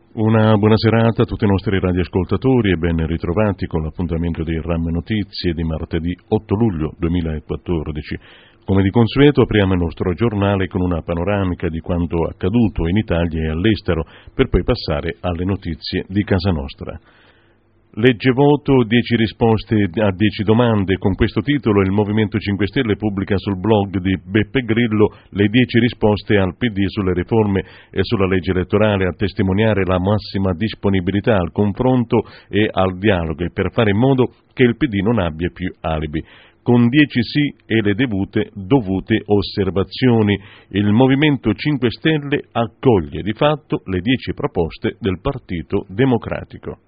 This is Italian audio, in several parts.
Una buona serata a tutti i nostri radioascoltatori e ben ritrovati con l'appuntamento di RAM Notizie di martedì 8 luglio 2014. Come di consueto apriamo il nostro giornale con una panoramica di quanto accaduto in Italia e all'estero per poi passare alle notizie di casa nostra. Legge voto, 10 risposte a 10 domande. Con questo titolo il Movimento 5 Stelle pubblica sul blog di Beppe Grillo le 10 risposte al PD sulle riforme e sulla legge elettorale, a testimoniare la massima disponibilità al confronto e al dialogo e per fare in modo che il PD non abbia più alibi. Con 10 sì e le dovute osservazioni, il Movimento 5 Stelle accoglie di fatto le 10 proposte del Partito Democratico.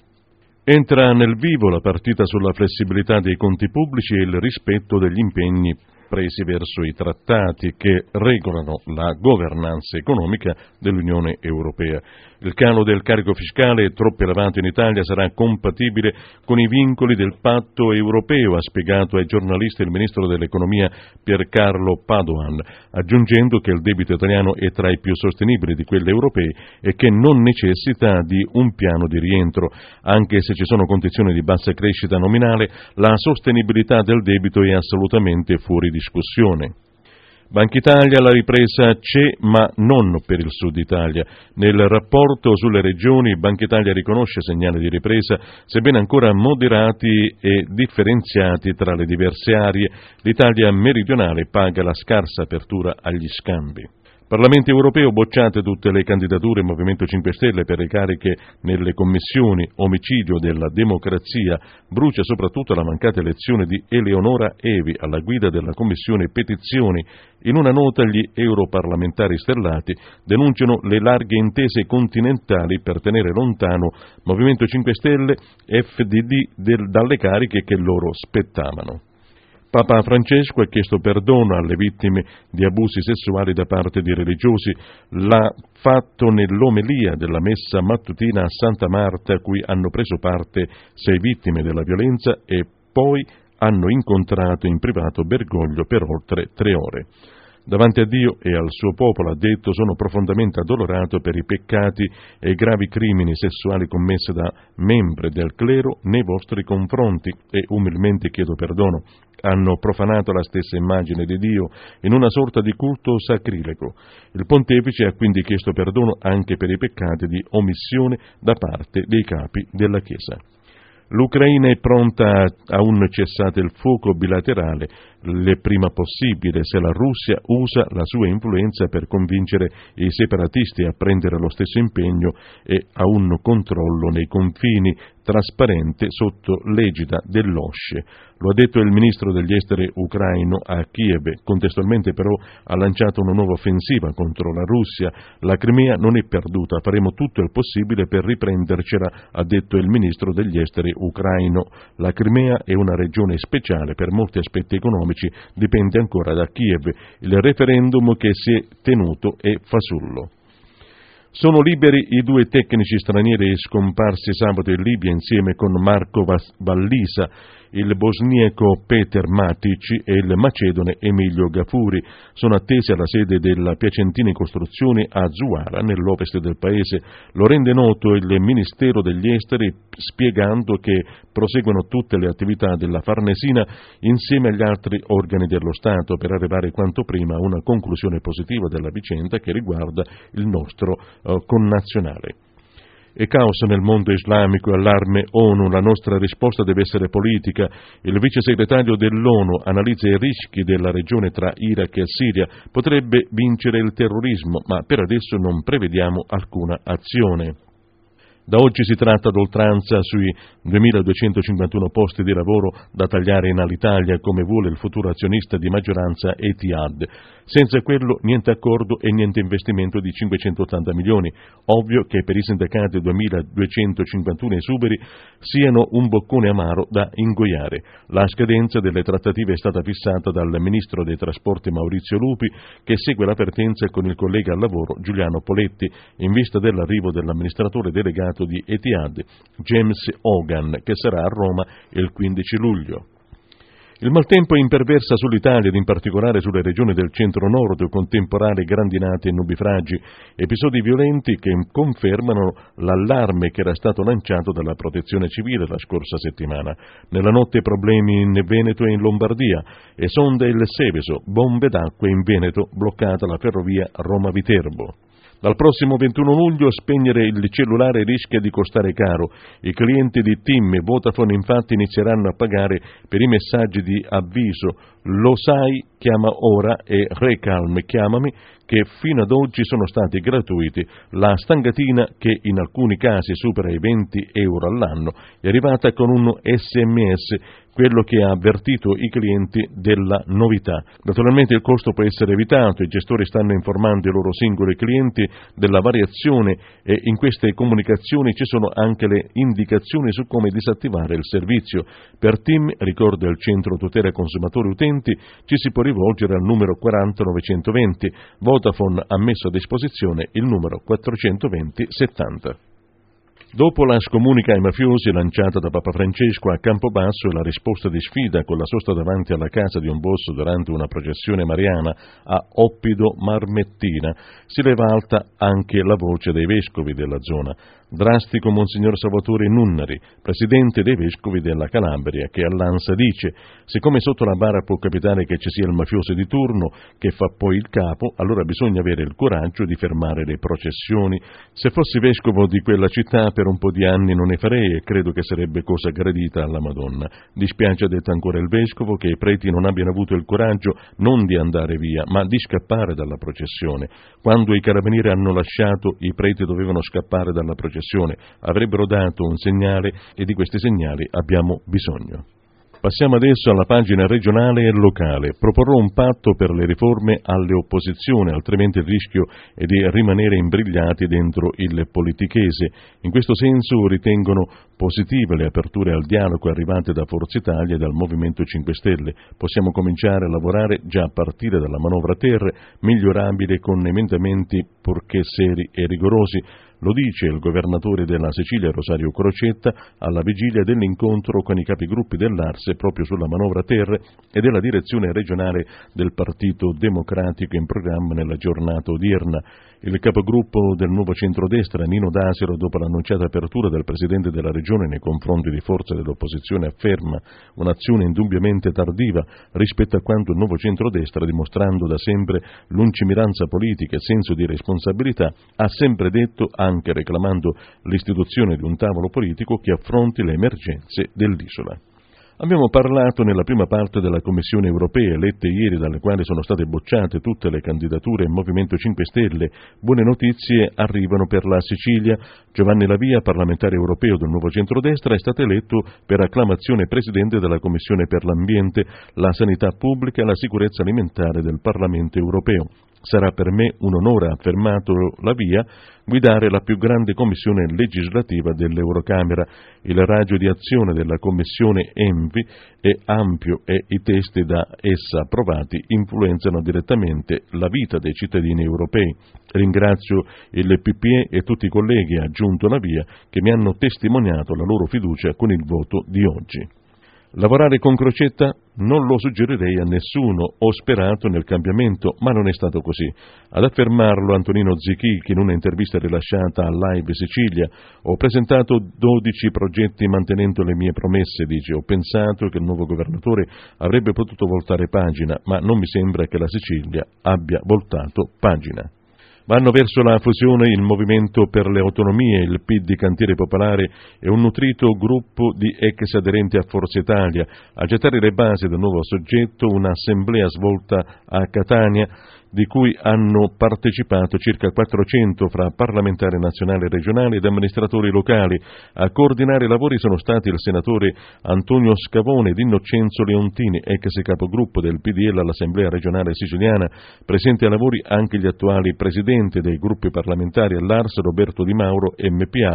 Entra nel vivo la partita sulla flessibilità dei conti pubblici e il rispetto degli impegni presi verso i trattati che regolano la governance economica dell'Unione Europea. Il calo del carico fiscale troppo elevato in Italia sarà compatibile con i vincoli del patto europeo, ha spiegato ai giornalisti il ministro dell'economia Piercarlo Padoan, aggiungendo che il debito italiano è tra i più sostenibili di quelli europei e che non necessita di un piano di rientro. Anche se ci sono condizioni di bassa crescita nominale, la sostenibilità del debito è assolutamente fuori discussione. Banca Italia, la ripresa c'è, ma non per il Sud Italia. Nel rapporto sulle regioni, Banca Italia riconosce segnali di ripresa, sebbene ancora moderati e differenziati tra le diverse aree. L'Italia meridionale paga la scarsa apertura agli scambi. Parlamento europeo, bocciate tutte le candidature Movimento 5 Stelle per le cariche nelle commissioni. Omicidio della democrazia, brucia soprattutto la mancata elezione di Eleonora Evi alla guida della commissione petizioni. In una nota gli europarlamentari stellati denunciano le larghe intese continentali per tenere lontano Movimento 5 Stelle e FDD dalle cariche che loro spettavano. Papa Francesco ha chiesto perdono alle vittime di abusi sessuali da parte di religiosi. L'ha fatto nell'omelia della messa mattutina a Santa Marta, a cui hanno preso parte 6 vittime della violenza e poi hanno incontrato in privato Bergoglio per oltre 3 ore. Davanti a Dio e al suo popolo, ha detto, sono profondamente addolorato per i peccati e i gravi crimini sessuali commessi da membri del clero nei vostri confronti e umilmente chiedo perdono. Hanno profanato la stessa immagine di Dio in una sorta di culto sacrilego. Il pontefice ha quindi chiesto perdono anche per i peccati di omissione da parte dei capi della Chiesa. L'Ucraina è pronta a un cessate il fuoco bilaterale il prima possibile se la Russia usa la sua influenza per convincere i separatisti a prendere lo stesso impegno e a un controllo nei confini trasparente sotto l'egida dell'OSCE. Lo ha detto il ministro degli esteri ucraino a Kiev. Contestualmente però ha lanciato una nuova offensiva contro la Russia. La Crimea non è perduta, faremo tutto il possibile per riprendercela, ha detto il ministro degli esteri ucraino. La Crimea è una regione speciale per molti aspetti economici, dipende ancora da Kiev. Il referendum che si è tenuto è fasullo. Sono liberi i 2 tecnici stranieri scomparsi sabato in Libia insieme con Marco Vallisa, il bosniaco Peter Matic e il macedone Emilio Gafuri. Sono attesi alla sede della Piacentini Costruzioni a Zuara, nell'ovest del paese. Lo rende noto il Ministero degli Esteri, spiegando che proseguono tutte le attività della Farnesina insieme agli altri organi dello Stato per arrivare quanto prima a una conclusione positiva della vicenda che riguarda il nostro connazionale. E caos nel mondo islamico e allarme ONU, la nostra risposta deve essere politica. Il vice segretario dell'ONU analizza i rischi della regione tra Iraq e Siria. Potrebbe vincere il terrorismo, ma per adesso non prevediamo alcuna azione. Da oggi si tratta d'oltranza sui 2.251 posti di lavoro da tagliare in Alitalia, come vuole il futuro azionista di maggioranza Etihad. Senza quello niente accordo e niente investimento di 580 milioni. Ovvio che per i sindacati 2.251 esuberi siano un boccone amaro da ingoiare. La scadenza delle trattative è stata fissata dal ministro dei trasporti Maurizio Lupi, che segue la partenza con il collega al lavoro Giuliano Poletti, in vista dell'arrivo dell'amministratore delegato di Etihad, James Hogan, che sarà a Roma il 15 luglio. Il maltempo imperversa sull'Italia ed in particolare sulle regioni del centro-nord con temporali, grandinate e nubifragi, episodi violenti che confermano l'allarme che era stato lanciato dalla Protezione Civile la scorsa settimana. Nella notte problemi in Veneto e in Lombardia, esonda il Seveso, bombe d'acqua in Veneto, bloccata la ferrovia Roma-Viterbo. Dal prossimo 21 luglio spegnere il cellulare rischia di costare caro. I clienti di TIM e Vodafone infatti inizieranno a pagare per i messaggi di avviso "Lo sai, chiama ora" e "Recalm, chiamami", che fino ad oggi sono stati gratuiti. La stangatina, che in alcuni casi supera i 20 euro all'anno, è arrivata con un SMS, quello che ha avvertito i clienti della novità. Naturalmente il costo può essere evitato, i gestori stanno informando i loro singoli clienti della variazione e in queste comunicazioni ci sono anche le indicazioni su come disattivare il servizio. Per TIM, ricorda il Centro Tutela Consumatori Utenti, ci si può rivolgere al numero 40 920, Vodafone ha messo a disposizione il numero 420 70. Dopo la scomunica ai mafiosi lanciata da Papa Francesco a Campobasso e la risposta di sfida con la sosta davanti alla casa di un boss durante una processione mariana a Oppido Marmettina, si leva alta anche la voce dei vescovi della zona. Drastico Monsignor Salvatore Nunnari, presidente dei vescovi della Calabria, che all'ANSA dice: siccome sotto la bara può capitare che ci sia il mafioso di turno che fa poi il capo, allora bisogna avere il coraggio di fermare le processioni. Se fossi vescovo di quella città per un po' di anni non ne farei e credo che sarebbe cosa gradita alla Madonna. Dispiace, ha detto ancora il vescovo, che i preti non abbiano avuto il coraggio non di andare via, ma di scappare dalla processione. Quando i carabinieri hanno lasciato, i preti dovevano scappare dalla processione. Avrebbero dato un segnale e di questi segnali abbiamo bisogno. Passiamo adesso alla pagina regionale e locale. Proporrò un patto per le riforme alle opposizioni, altrimenti il rischio è di rimanere imbrigliati dentro il politichese. In questo senso ritengono positive le aperture al dialogo arrivate da Forza Italia e dal Movimento 5 Stelle. Possiamo cominciare a lavorare già a partire dalla manovra terre, migliorabile con emendamenti purché seri e rigorosi. Lo dice il governatore della Sicilia Rosario Crocetta alla vigilia dell'incontro con i capigruppi dell'Arse proprio sulla manovra terre e della direzione regionale del Partito Democratico in programma nella giornata odierna. Il capogruppo del nuovo centrodestra, Nino D'Asero, dopo l'annunciata apertura del presidente della regione nei confronti di forze dell'opposizione, afferma un'azione indubbiamente tardiva rispetto a quanto il nuovo centrodestra, dimostrando da sempre lungimiranza politica e senso di responsabilità, ha sempre detto, anche reclamando l'istituzione di un tavolo politico che affronti le emergenze dell'isola. Abbiamo parlato nella prima parte della Commissione europea, elette ieri, dalle quali sono state bocciate tutte le candidature in Movimento 5 Stelle. Buone notizie arrivano per la Sicilia. Giovanni La Via, parlamentare europeo del nuovo centrodestra, è stato eletto per acclamazione presidente della Commissione per l'ambiente, la sanità pubblica e la sicurezza alimentare del Parlamento europeo. Sarà per me un onore, ha affermato La Via, guidare la più grande commissione legislativa dell'Eurocamera. Il raggio di azione della commissione ENVI è ampio e i testi da essa approvati influenzano direttamente la vita dei cittadini europei. Ringrazio il PPE e tutti i colleghi, ha aggiunto La Via, che mi hanno testimoniato la loro fiducia con il voto di oggi. Lavorare con Crocetta non lo suggerirei a nessuno, ho sperato nel cambiamento, ma non è stato così. Ad affermarlo Antonino Zichichi in un'intervista rilasciata a Live Sicilia: ho presentato 12 progetti mantenendo le mie promesse, dice, ho pensato che il nuovo governatore avrebbe potuto voltare pagina, ma non mi sembra che la Sicilia abbia voltato pagina. Vanno verso la fusione il Movimento per le Autonomie, il PID di Cantiere Popolare e un nutrito gruppo di ex aderenti a Forza Italia. A gettare le basi del nuovo soggetto un'assemblea svolta a Catania, di cui hanno partecipato circa 400 fra parlamentari nazionali e regionali ed amministratori locali. A coordinare i lavori sono stati il senatore Antonio Scavone ed Innocenzo Leontini, ex capogruppo del PDL all'Assemblea regionale siciliana. Presenti ai lavori anche gli attuali presidenti dei gruppi parlamentari all'Ars, Roberto Di Mauro, MPA,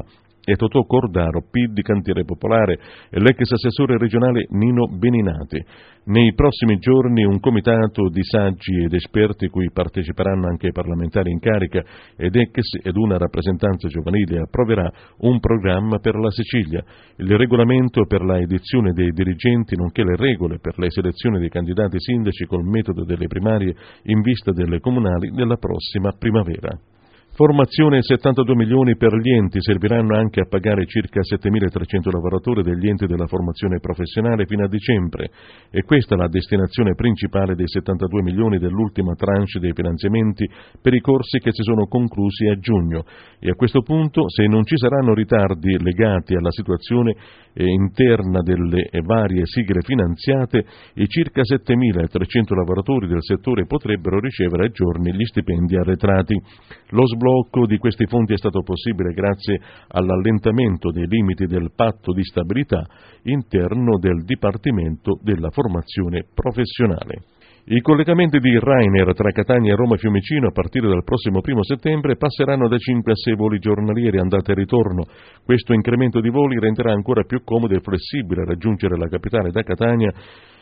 e Totò Cordaro, PD Cantiere Popolare, e l'ex assessore regionale Nino Beninati. Nei prossimi giorni un comitato di saggi ed esperti, cui parteciperanno anche parlamentari in carica ed ex ed una rappresentanza giovanile, approverà un programma per la Sicilia, il regolamento per la edizione dei dirigenti, nonché le regole per le selezioni dei candidati sindaci col metodo delle primarie in vista delle comunali della prossima primavera. Formazione 72 milioni per gli enti, serviranno anche a pagare circa 7.300 lavoratori degli enti della formazione professionale fino a dicembre, e questa è la destinazione principale dei 72 milioni dell'ultima tranche dei finanziamenti per i corsi che si sono conclusi a giugno. E a questo punto, se non ci saranno ritardi legati alla situazione interna delle varie sigle finanziate, i circa 7.300 lavoratori del settore potrebbero ricevere a giorni gli stipendi arretrati. Lo sblocco di questi fondi è stato possibile grazie all'allentamento dei limiti del patto di stabilità interno del Dipartimento della Formazione Professionale. I collegamenti di Ryanair tra Catania e Roma Fiumicino a partire dal prossimo 1 settembre passeranno da 5 a 6 voli giornalieri andata e ritorno. Questo incremento di voli renderà ancora più comodo e flessibile raggiungere la capitale da Catania,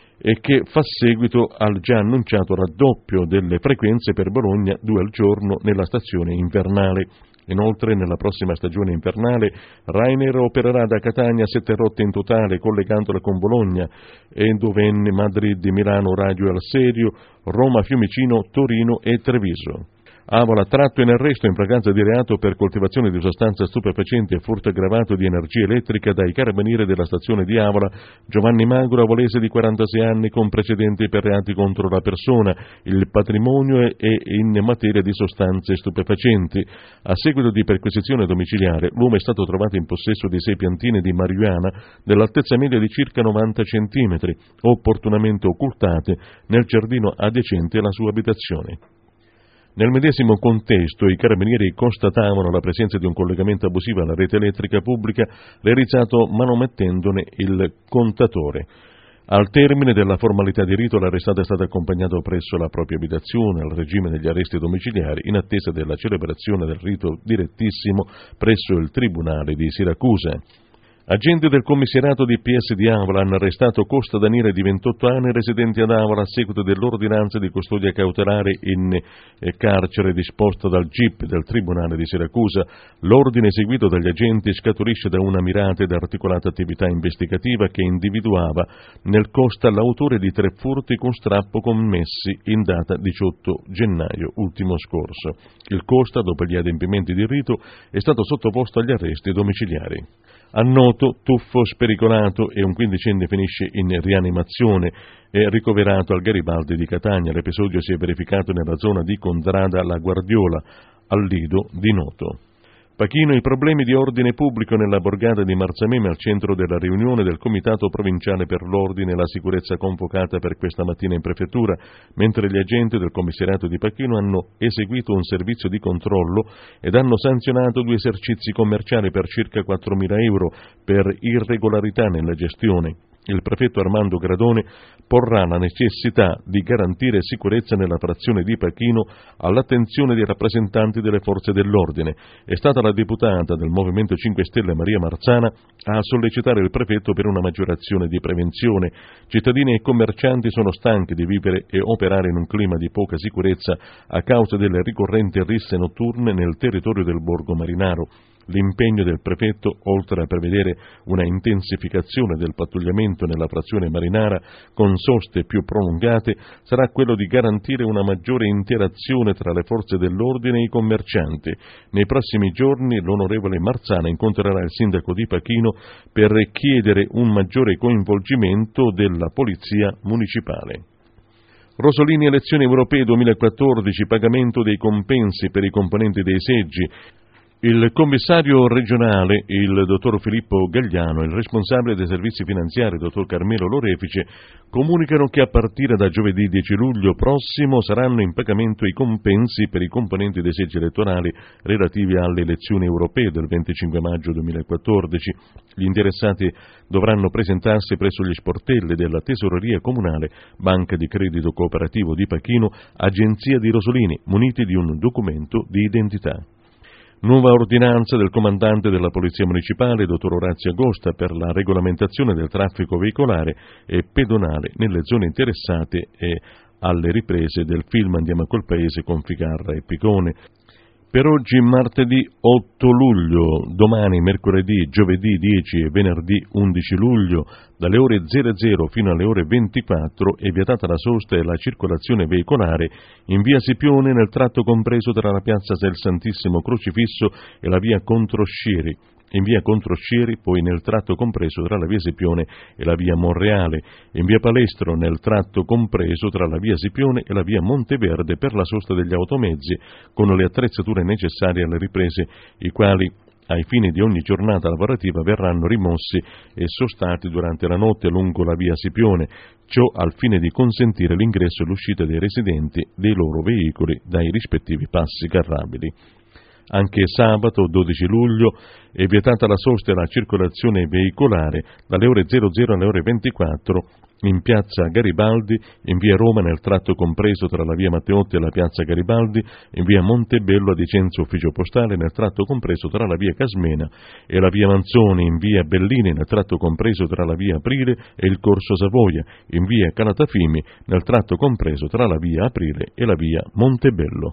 e che fa seguito al già annunciato raddoppio delle frequenze per Bologna, 2 al giorno nella stazione invernale. Inoltre, nella prossima stagione invernale, Ryanair opererà da Catania 7 rotte in totale, collegandola con Bologna, Eindhoven, Madrid, Milano, Radio al Serio, Roma, Fiumicino, Torino e Treviso. Avola tratto in arresto in flagranza di reato per coltivazione di sostanze stupefacenti e furto aggravato di energia elettrica dai carabinieri della stazione di Avola Giovanni Magro, avolese di 46 anni con precedenti per reati contro la persona, il patrimonio e in materia di sostanze stupefacenti. A seguito di perquisizione domiciliare, l'uomo è stato trovato in possesso di 6 piantine di marijuana dell'altezza media di circa 90 centimetri, opportunamente occultate nel giardino adiacente alla sua abitazione. Nel medesimo contesto i carabinieri constatavano la presenza di un collegamento abusivo alla rete elettrica pubblica realizzato manomettendone il contatore. Al termine della formalità di rito l'arrestato è stato accompagnato presso la propria abitazione al regime degli arresti domiciliari in attesa della celebrazione del rito direttissimo presso il Tribunale di Siracusa. Agenti del commissariato di PS di Avola hanno arrestato Costa Daniele di 28 anni residente ad Avola a seguito dell'ordinanza di custodia cautelare in carcere disposta dal GIP del Tribunale di Siracusa. L'ordine eseguito dagli agenti scaturisce da una mirata ed articolata attività investigativa che individuava nel Costa l'autore di 3 furti con strappo commessi in data 18 gennaio ultimo scorso. Il Costa, dopo gli adempimenti di rito, è stato sottoposto agli arresti domiciliari. A Noto, tuffo spericolato e un quindicenne finisce in rianimazione, è ricoverato al Garibaldi di Catania. L'episodio si è verificato nella zona di Contrada La Guardiola, al Lido di Noto. Pachino, i problemi di ordine pubblico nella borgata di Marzameme al centro della riunione del Comitato Provinciale per l'Ordine e la Sicurezza convocata per questa mattina in prefettura, mentre gli agenti del commissariato di Pachino hanno eseguito un servizio di controllo ed hanno sanzionato 2 esercizi commerciali per circa 4.000 euro per irregolarità nella gestione. Il prefetto Armando Gradone porrà la necessità di garantire sicurezza nella frazione di Pachino all'attenzione dei rappresentanti delle forze dell'ordine. È stata la deputata del Movimento 5 Stelle Maria Marzana a sollecitare il prefetto per una maggiore azione di prevenzione. Cittadini e commercianti sono stanchi di vivere e operare in un clima di poca sicurezza a causa delle ricorrenti risse notturne nel territorio del Borgo Marinaro. L'impegno del prefetto, oltre a prevedere una intensificazione del pattugliamento nella frazione marinara con soste più prolungate, sarà quello di garantire una maggiore interazione tra le forze dell'ordine e i commercianti. Nei prossimi giorni l'onorevole Marzana incontrerà il sindaco di Pachino per chiedere un maggiore coinvolgimento della polizia municipale. Rosolini, elezioni europee 2014, pagamento dei compensi per i componenti dei seggi. Il commissario regionale, il dottor Filippo Gagliano, e il responsabile dei servizi finanziari, dottor Carmelo Lorefice, comunicano che a partire da giovedì 10 luglio prossimo saranno in pagamento i compensi per i componenti dei seggi elettorali relativi alle elezioni europee del 25 maggio 2014. Gli interessati dovranno presentarsi presso gli sportelli della Tesoreria Comunale, Banca di Credito Cooperativo di Pachino, Agenzia di Rosolini, muniti di un documento di identità. Nuova ordinanza del comandante della Polizia Municipale, dottor Orazio Agosta, per la regolamentazione del traffico veicolare e pedonale nelle zone interessate e alle riprese del film Andiamo a quel paese con Ficarra e Picone. Per oggi martedì 8 luglio, domani mercoledì, giovedì 10 e venerdì 11 luglio, dalle ore 00 fino alle ore 24 è vietata la sosta e la circolazione veicolare in via Scipione nel tratto compreso tra la piazza del Santissimo Crocifisso e la via Controscieri. In via Controscieri, poi nel tratto compreso tra la via Scipione e la via Monreale, in via Palestro nel tratto compreso tra la via Scipione e la via Monteverde per la sosta degli automezzi con le attrezzature necessarie alle riprese, i quali ai fini di ogni giornata lavorativa verranno rimossi e sostati durante la notte lungo la via Scipione, ciò al fine di consentire l'ingresso e l'uscita dei residenti dei loro veicoli dai rispettivi passi carrabili. Anche sabato 12 luglio è vietata la sosta e la circolazione veicolare dalle ore 00 alle ore 24 in piazza Garibaldi, in via Roma nel tratto compreso tra la via Matteotti e la piazza Garibaldi, in via Montebello ad Vicenza Ufficio Postale nel tratto compreso tra la via Casmena e la via Manzoni, in via Bellini nel tratto compreso tra la via Aprile e il Corso Savoia, in via Calatafimi nel tratto compreso tra la via Aprile e la via Montebello.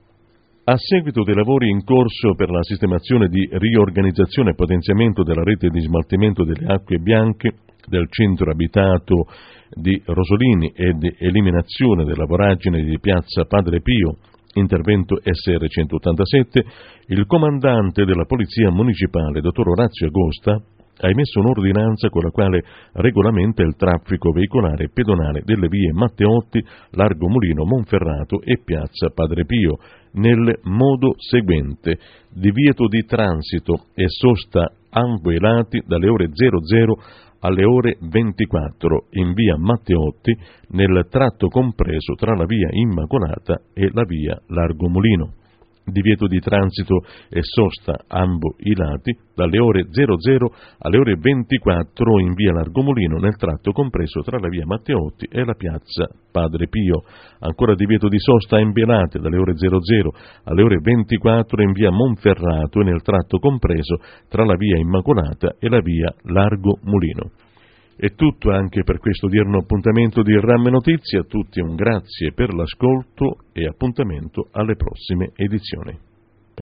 A seguito dei lavori in corso per la sistemazione di riorganizzazione e potenziamento della rete di smaltimento delle acque bianche del centro abitato di Rosolini e di eliminazione della voragine di piazza Padre Pio, intervento SR 187, il comandante della Polizia Municipale, dottor Orazio Agosta, ha emesso un'ordinanza con la quale regolamenta il traffico veicolare e pedonale delle vie Matteotti, Largo Mulino, Monferrato e piazza Padre Pio, nel modo seguente: divieto di transito e sosta ambo i lati dalle ore 00 alle ore 24 in via Matteotti nel tratto compreso tra la via Immacolata e la via Largo Mulino. Divieto di transito e sosta ambo i lati dalle ore 00 alle ore 24 in via Largomulino nel tratto compreso tra la via Matteotti e la piazza Padre Pio. Ancora divieto di sosta ambo i lati dalle ore 00 alle ore 24 in via Monferrato e nel tratto compreso tra la via Immacolata e la via Largo Mulino. È tutto anche per questo odierno appuntamento di RAM Notizie. A tutti un grazie per l'ascolto e appuntamento alle prossime edizioni.